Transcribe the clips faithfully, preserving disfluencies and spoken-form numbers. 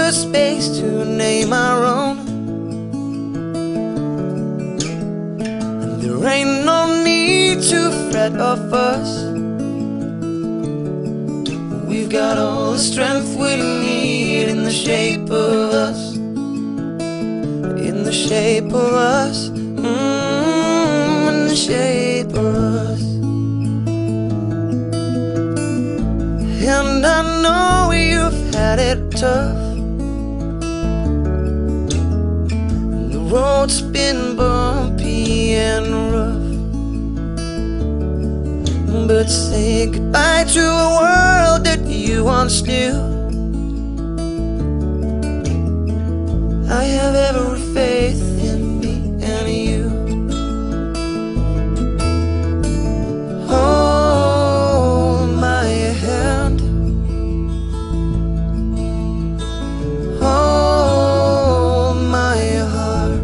the space to name our own. And there ain't no need to fret or fuss. We've got all the strength we need in the shape of us. In the shape of us. Mm, in the shape of us. And I know you've had it tough. The road's been bumpy and rough. But say goodbye to a world that you once knew. I have every faith in me and you. Hold my hand. Hold my heart.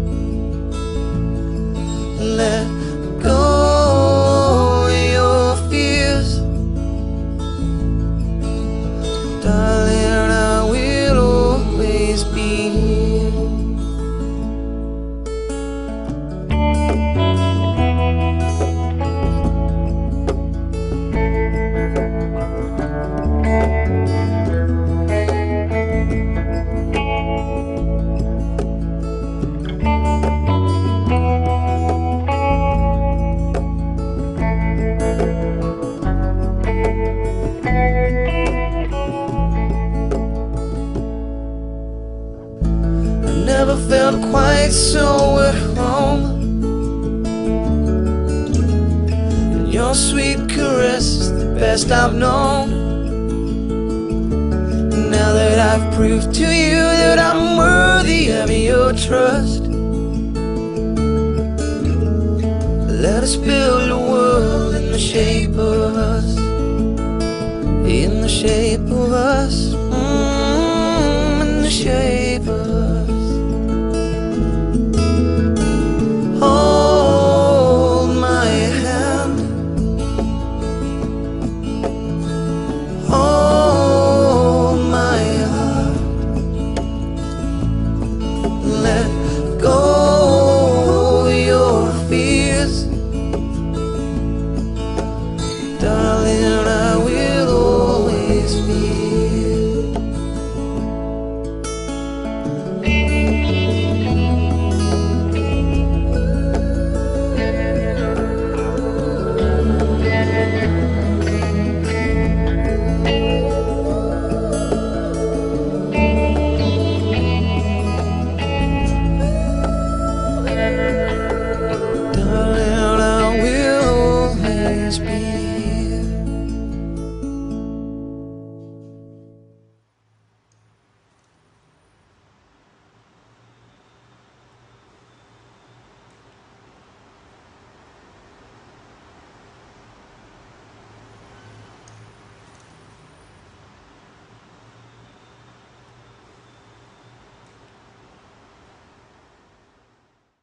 Let go your fears. Darling, I will always be here. Never felt quite so at home. And your sweet caress is the best I've known. Now that I've proved to you that I'm worthy of your trust, let us build a world in the shape of us. In the shape of us.